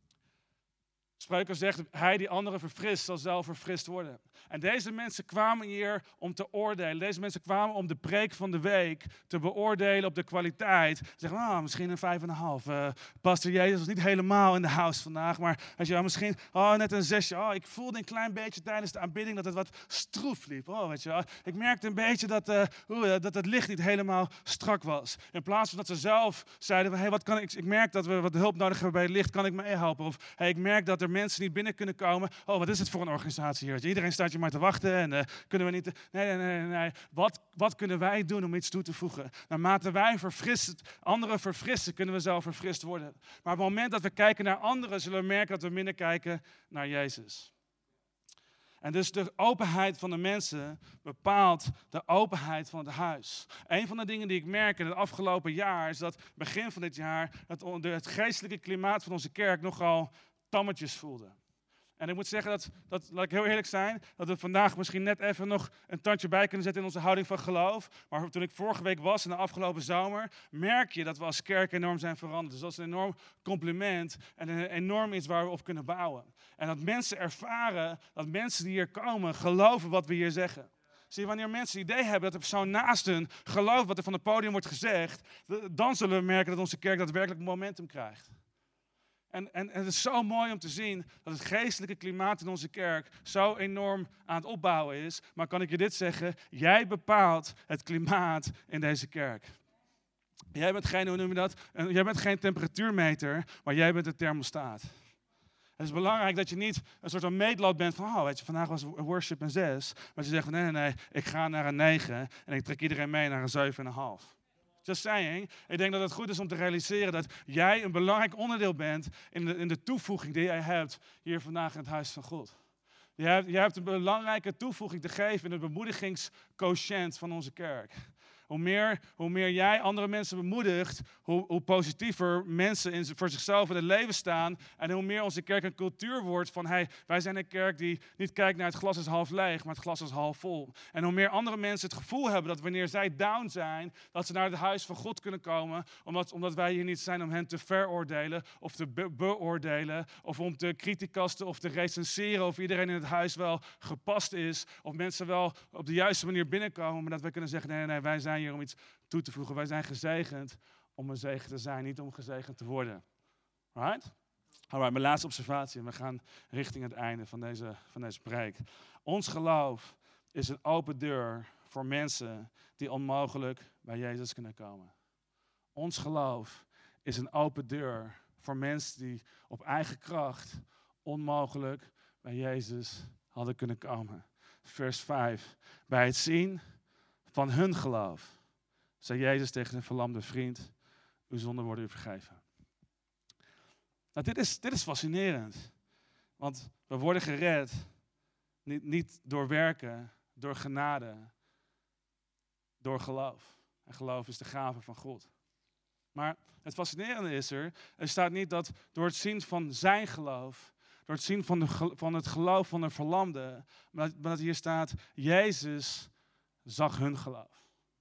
Spreuken zegt, hij die anderen verfrist, zal zelf verfrist worden. En deze mensen kwamen hier om te oordelen. Deze mensen kwamen om de preek van de week te beoordelen op de kwaliteit. Ze zeggen, oh, misschien een vijf en een half. Uh, Pastor Jezus was niet helemaal in de house vandaag, maar weet je wel, misschien oh, net een zesje. Oh, ik voelde een klein beetje tijdens de aanbidding dat het wat stroef liep. Oh, weet je wel. Ik merkte een beetje dat, uh, oe, dat het licht niet helemaal strak was. In plaats van dat ze zelf zeiden, hey, wat kan ik, ik merk dat we wat hulp nodig hebben bij het licht, kan ik me helpen? Of hey, ik merk dat er mensen niet binnen kunnen komen. Oh, wat is het voor een organisatie hier? Iedereen staat je maar te wachten en uh, kunnen we niet... Te... Nee, nee, nee, nee. Wat, wat kunnen wij doen om iets toe te voegen? Naarmate wij verfrist, anderen verfrissen, kunnen we zelf verfrist worden. Maar op het moment dat we kijken naar anderen, zullen we merken dat we minder kijken naar Jezus. En dus de openheid van de mensen bepaalt de openheid van het huis. Een van de dingen die ik merk in het afgelopen jaar is dat begin van dit jaar het, het geestelijke klimaat van onze kerk nogal tammetjes voelde. En ik moet zeggen, dat, dat, laat ik heel eerlijk zijn, dat we vandaag misschien net even nog een tandje bij kunnen zetten in onze houding van geloof. Maar toen ik vorige week was, in de afgelopen zomer, merk je dat we als kerk enorm zijn veranderd. Dus dat is een enorm compliment en een enorm iets waar we op kunnen bouwen. En dat mensen ervaren, dat mensen die hier komen, geloven wat we hier zeggen. Zie je, wanneer mensen het idee hebben dat de persoon naast hun gelooft wat er van het podium wordt gezegd, dan zullen we merken dat onze kerk daadwerkelijk momentum krijgt. En, en, en het is zo mooi om te zien dat het geestelijke klimaat in onze kerk zo enorm aan het opbouwen is. Maar kan ik je dit zeggen? Jij bepaalt het klimaat in deze kerk. Jij bent geen, hoe noem je dat? Jij bent geen temperatuurmeter, maar jij bent de thermostaat. Het is belangrijk dat je niet een soort van meetlat bent van, oh, weet je, vandaag was worship een zes. Maar je zegt van, nee, nee, nee, ik ga naar een negen en ik trek iedereen mee naar een zeven en een half. Just saying. Ik denk dat het goed is om te realiseren dat jij een belangrijk onderdeel bent in de, in de toevoeging die jij hebt hier vandaag in het huis van God. Jij hebt, jij hebt een belangrijke toevoeging te geven in het bemoedigingsquotient van onze kerk. Hoe meer, hoe meer jij andere mensen bemoedigt, hoe, hoe positiever mensen in, voor zichzelf in het leven staan. En hoe meer onze kerk een cultuur wordt van, hey, wij zijn een kerk die niet kijkt naar het glas is half leeg, maar het glas is half vol. En hoe meer andere mensen het gevoel hebben dat wanneer zij down zijn, dat ze naar het huis van God kunnen komen. Omdat, omdat wij hier niet zijn om hen te veroordelen of te be- beoordelen. Of om te criticasten of te recenseren of iedereen in het huis wel gepast is. Of mensen wel op de juiste manier binnenkomen. Maar dat we kunnen zeggen, nee, nee, nee, wij zijn hier om iets toe te voegen. Wij zijn gezegend om een zegen te zijn, niet om gezegend te worden. Right? Alright, mijn laatste observatie. En we gaan richting het einde van deze, van deze preek. Ons geloof is een open deur voor mensen die onmogelijk bij Jezus kunnen komen. Ons geloof is een open deur voor mensen die op eigen kracht onmogelijk bij Jezus hadden kunnen komen. Vers vijf. Bij het zien van hun geloof zei Jezus tegen zijn verlamde vriend, uw zonden worden u vergeven. Nou, dit is, dit is fascinerend. Want we worden gered, niet, niet door werken, door genade, door geloof. En geloof is de gave van God. Maar het fascinerende is er, er staat niet dat door het zien van zijn geloof, door het zien van, de, van het geloof van een verlamde, maar dat, maar dat hier staat, Jezus zag hun geloof.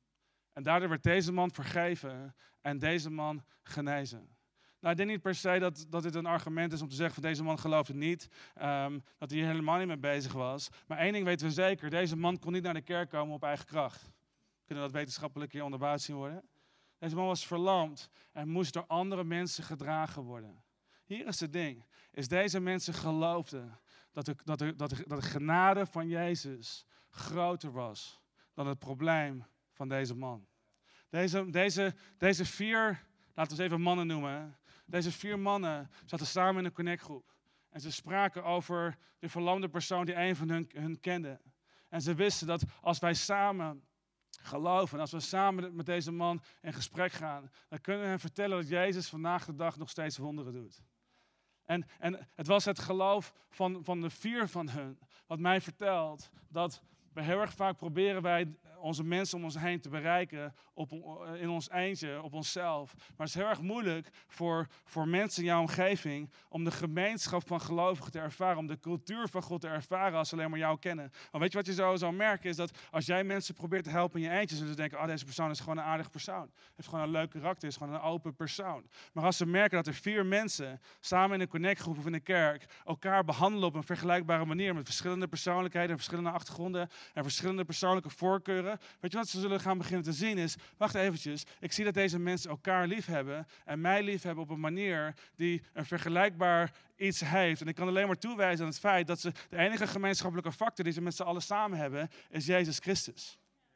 En daardoor werd deze man vergeven en deze man genezen. Nou, ik denk niet per se dat, dat dit een argument is om te zeggen van deze man geloofde niet. Um, dat hij hier helemaal niet mee bezig was. Maar één ding weten we zeker. Deze man kon niet naar de kerk komen op eigen kracht. Kunnen dat wetenschappelijk hier onderbouwd zien worden? Deze man was verlamd en moest door andere mensen gedragen worden. Hier is het ding. Is deze mensen geloofden dat de, dat, de, dat, de, dat de genade van Jezus groter was dan het probleem van deze man. Deze, deze, deze vier, laten we ze even mannen noemen. Deze vier mannen zaten samen in een connectgroep. En ze spraken over de verlamde persoon die een van hun, hun kende. En ze wisten dat als wij samen geloven, als we samen met deze man in gesprek gaan, dan kunnen we hem vertellen dat Jezus vandaag de dag nog steeds wonderen doet. En, en het was het geloof van, van de vier van hun wat mij vertelt dat we heel erg vaak proberen wij onze mensen om ons heen te bereiken op, in ons eentje, op onszelf. Maar het is heel erg moeilijk voor, voor mensen in jouw omgeving om de gemeenschap van gelovigen te ervaren, om de cultuur van God te ervaren als ze alleen maar jou kennen. Want weet je wat je zo zou merken is dat als jij mensen probeert te helpen in je eentje, zullen ze denken, oh, deze persoon is gewoon een aardige persoon. Heeft gewoon een leuk karakter, is gewoon een open persoon. Maar als ze merken dat er vier mensen samen in een connectgroep of in een kerk elkaar behandelen op een vergelijkbare manier met verschillende persoonlijkheden, verschillende achtergronden en verschillende persoonlijke voorkeuren. Weet je wat ze zullen gaan beginnen te zien is, wacht eventjes, ik zie dat deze mensen elkaar lief hebben en mij lief hebben op een manier die een vergelijkbaar iets heeft. En ik kan alleen maar toewijzen aan het feit dat ze de enige gemeenschappelijke factor die ze met z'n allen samen hebben, is Jezus Christus.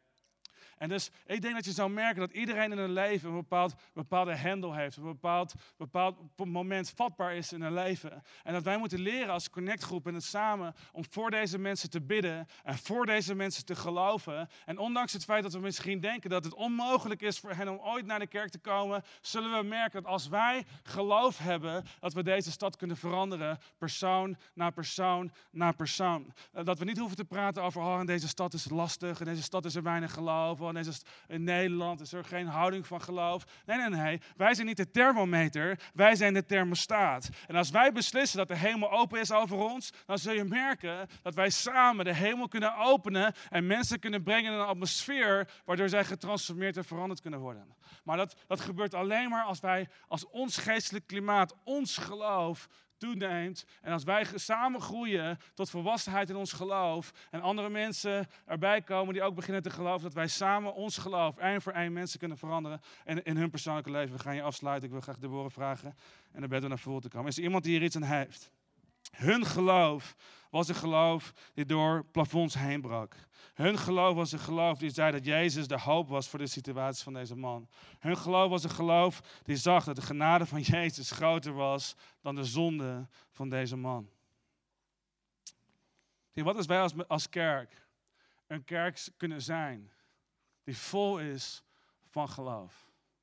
En dus ik denk dat je zou merken dat iedereen in hun leven een bepaald, bepaalde hendel heeft. Een bepaald, bepaald moment vatbaar is in hun leven. En dat wij moeten leren als connectgroep en het samen om voor deze mensen te bidden. En voor deze mensen te geloven. En ondanks het feit dat we misschien denken dat het onmogelijk is voor hen om ooit naar de kerk te komen. Zullen we merken dat als wij geloof hebben dat we deze stad kunnen veranderen. Persoon na persoon na persoon. Dat we niet hoeven te praten over oh, in deze stad is het lastig. In deze stad is er weinig geloof. of ineens in Nederland is er geen houding van geloof. Nee, nee, nee. Wij zijn niet de thermometer, wij zijn de thermostaat. En als wij beslissen dat de hemel open is over ons, dan zul je merken dat wij samen de hemel kunnen openen en mensen kunnen brengen in een atmosfeer waardoor zij getransformeerd en veranderd kunnen worden. Maar dat, dat gebeurt alleen maar als wij, als ons geestelijk klimaat, ons geloof toeneemt. En als wij samen groeien tot volwassenheid in ons geloof en andere mensen erbij komen die ook beginnen te geloven, dat wij samen ons geloof één voor één mensen kunnen veranderen in, in hun persoonlijke leven. We gaan je afsluiten. Ik wil graag Deborah vragen en dan ben je naar voren te komen. Is er iemand die hier iets aan heeft? Hun geloof was een geloof die door plafonds heen brak. Hun geloof was een geloof die zei dat Jezus de hoop was voor de situatie van deze man. Hun geloof was een geloof die zag dat de genade van Jezus groter was dan de zonde van deze man. Zie, wat als wij als, als kerk een kerk kunnen zijn die vol is van geloof?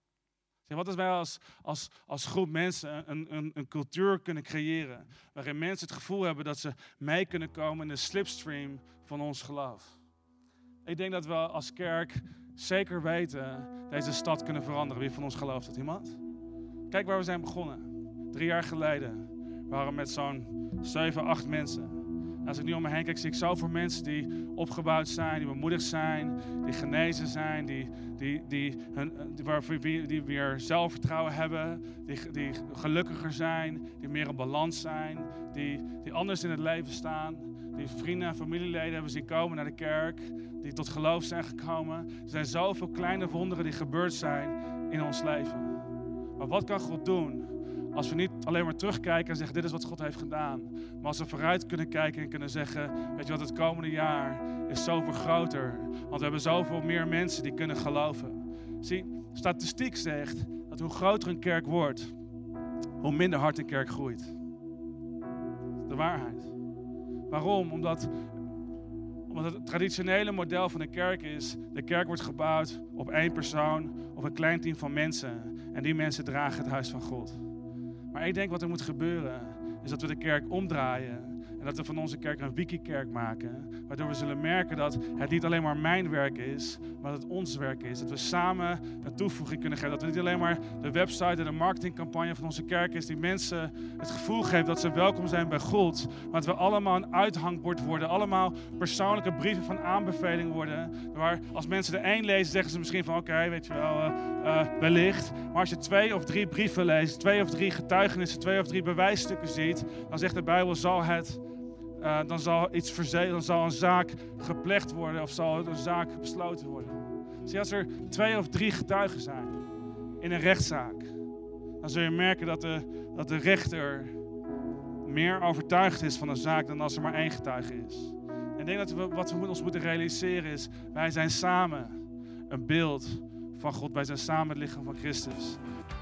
Wat als wij als, als, als groep mensen een, een, een cultuur kunnen creëren waarin mensen het gevoel hebben dat ze mee kunnen komen in de slipstream van ons geloof. Ik denk dat we als kerk zeker weten deze stad kunnen veranderen. Wie van ons gelooft dat? Iemand? Kijk waar we zijn begonnen. Drie jaar geleden waren we met zo'n zeven, acht mensen. En als ik nu om me heen kijk, zie ik zoveel mensen die opgebouwd zijn, die bemoedigd zijn, die genezen zijn, die, die, die, hun, die, die weer zelfvertrouwen hebben, die, die gelukkiger zijn, die meer in balans zijn, die, die anders in het leven staan, die vrienden en familieleden hebben zien komen naar de kerk, die tot geloof zijn gekomen. Er zijn zoveel kleine wonderen die gebeurd zijn in ons leven. Maar wat kan God doen? Als we niet alleen maar terugkijken en zeggen, dit is wat God heeft gedaan. Maar als we vooruit kunnen kijken en kunnen zeggen, weet je wat, het komende jaar is zoveel groter. Want we hebben zoveel meer mensen die kunnen geloven. Zie, statistiek zegt dat hoe groter een kerk wordt, hoe minder hard een kerk groeit. Dat is de waarheid. Waarom? Omdat, omdat het traditionele model van de kerk is, de kerk wordt gebouwd op één persoon of een klein team van mensen. En die mensen dragen het huis van God. Maar ik denk wat er moet gebeuren, is dat we de kerk omdraaien. En dat we van onze kerk een wiki-kerk maken. Waardoor we zullen merken dat het niet alleen maar mijn werk is, maar dat het ons werk is. Dat we samen een toevoeging kunnen geven. Dat het niet alleen maar de website en de marketingcampagne van onze kerk is die mensen het gevoel geeft dat ze welkom zijn bij God. Maar dat we allemaal een uithangbord worden. Allemaal persoonlijke brieven van aanbeveling worden. Waar als mensen er één lezen, zeggen ze misschien van oké, okay, weet je wel, uh, uh, wellicht. Maar als je twee of drie brieven leest, twee of drie getuigenissen, twee of drie bewijsstukken ziet, dan zegt de Bijbel, zal het... Uh, dan zal iets verzekerd, dan zal een zaak gepleegd worden of zal een zaak besloten worden. Zie, als er twee of drie getuigen zijn in een rechtszaak, dan zul je merken dat de, dat de rechter meer overtuigd is van een zaak dan als er maar één getuige is. En ik denk dat we, wat we ons moeten realiseren is, wij zijn samen een beeld van God. Wij zijn samen het lichaam van Christus.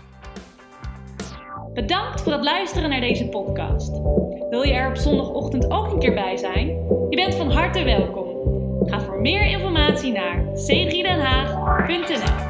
Bedankt voor het luisteren naar deze podcast. Wil je er op zondagochtend ook een keer bij zijn? Je bent van harte welkom. Ga voor meer informatie naar c drie den haag punt n l.